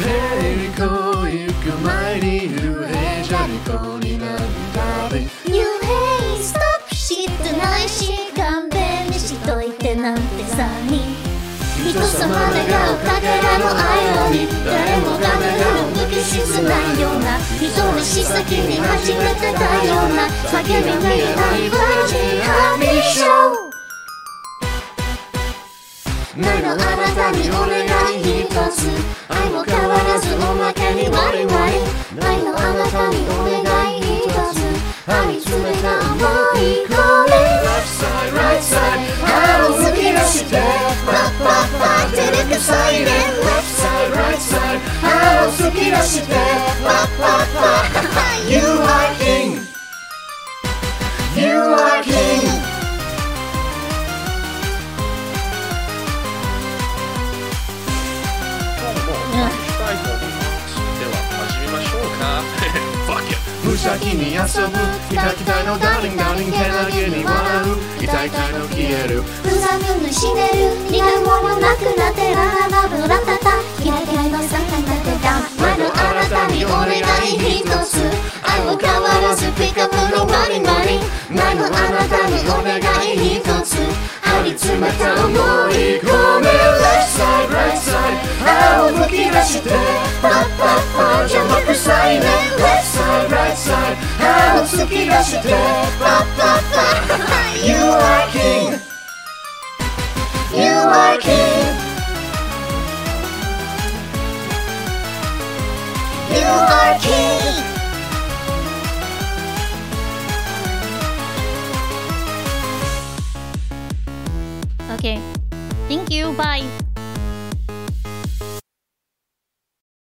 リコ行く前に New ヘイじゃリコになるダーリン New ヘイストップ知ってないし勘弁にしといてなんてさに人様願うかけらの愛に誰もが願う無機質なような一足先に始めてたような叫び見えないバージンハーミーショー愛のあなたにお願い一つ愛も変わらずおまけにワリワリ愛のあなたにお願い一つ張り詰めた想いこれ Left side, right side 歯を突き出してパッパッパ照れくさいね Left side, right side 歯を突き出してパッパッパ You are king You are king 無邪気に遊ぶ痛きたいのダーリンダーリンけなげに笑う痛いたいの消えるふざぐぬしねる苦いものなくなってラララブラタタキラキラのさかなってた前のあなたにお願い一つ愛も変わらずピカプのマリマリ前のあなたにお願い一つ張り詰めた想い込め Left side, right side 歯をむき出してパッパッパ邪魔くさいね Left side, right side 歯を突き出してパッパッパ You are king You are king You are king Okay, thank you, bye.